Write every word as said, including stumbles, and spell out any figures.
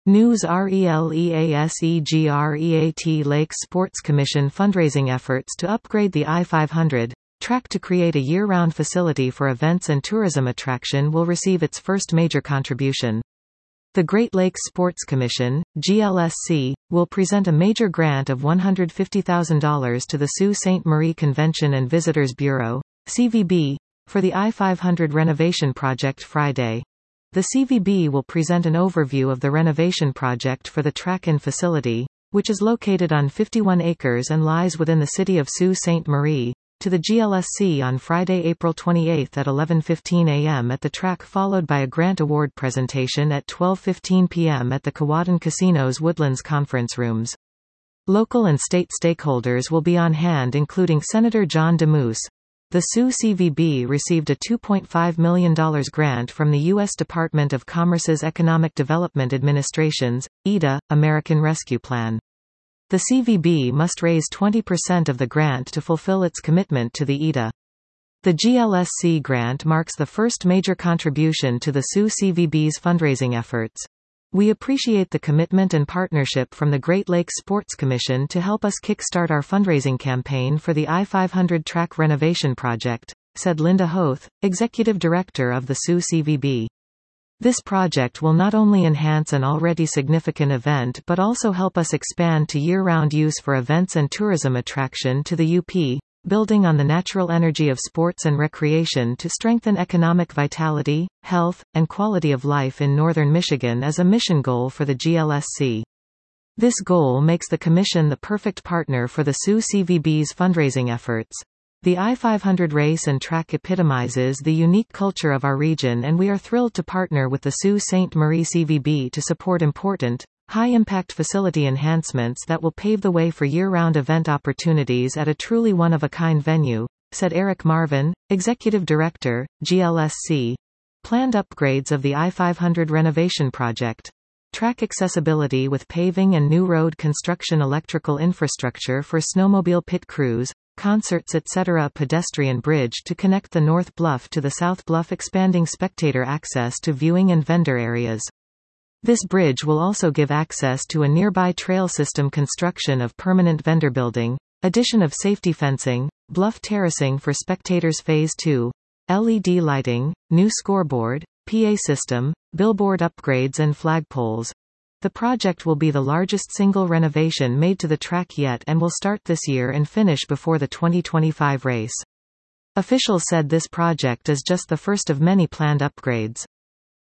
News RELEASEGREAT Lakes Sports Commission fundraising efforts to upgrade the I five hundred track to create a year-round facility for events and tourism attraction will receive its first major contribution. The Great Lakes Sports Commission, G L S C, will present a major grant of one hundred fifty thousand dollars to the Sault Ste. Marie Convention and Visitors Bureau, C V B, for the I five hundred renovation project Friday. The C V B will present an overview of the renovation project for the track and facility, which is located on fifty-one acres and lies within the city of Sault Ste. Marie, to the G L S C on Friday, April twenty-eighth at eleven fifteen a m at the track, followed by a grant award presentation at twelve fifteen p m at the Kewadin Casino's Woodlands Conference Rooms. Local and state stakeholders will be on hand, including Senator John Damoose. The Sault C V B received a two point five million dollars grant from the U S Department of Commerce's Economic Development Administration's, E D A, American Rescue Plan. The C V B must raise twenty percent of the grant to fulfill its commitment to the E D A. The G L S C grant marks the first major contribution to the Sault C V B's fundraising efforts. We appreciate the commitment and partnership from the Great Lakes Sports Commission to help us kickstart our fundraising campaign for the I five hundred track renovation project, said Linda Hoth, Executive Director of the Sault C V B. This project will not only enhance an already significant event but also help us expand to year-round use for events and tourism attraction to the U P, building on the natural energy of sports and recreation to strengthen economic vitality, health, and quality of life in northern Michigan is a mission goal for the G L S C. This goal makes the Commission the perfect partner for the Sault C V B's fundraising efforts. The I five hundred race and track epitomizes the unique culture of our region, and we are thrilled to partner with the Sault Ste. Marie C V B to support important, high-impact facility enhancements that will pave the way for year-round event opportunities at a truly one-of-a-kind venue, said Eric Marvin, Executive Director, G L S C. Planned upgrades of the I five hundred renovation project. Track accessibility with paving and new road construction, electrical infrastructure for snowmobile pit crews, concerts, et cetera. Pedestrian bridge to connect the North Bluff to the South Bluff, expanding spectator access to viewing and vendor areas. This bridge will also give access to a nearby trail system, construction of permanent vendor building, addition of safety fencing, bluff terracing for spectators. Phase two. L E D lighting, new scoreboard, P A system, billboard upgrades and flagpoles. The project will be the largest single renovation made to the track yet and will start this year and finish before the twenty twenty-five race. Officials said this project is just the first of many planned upgrades.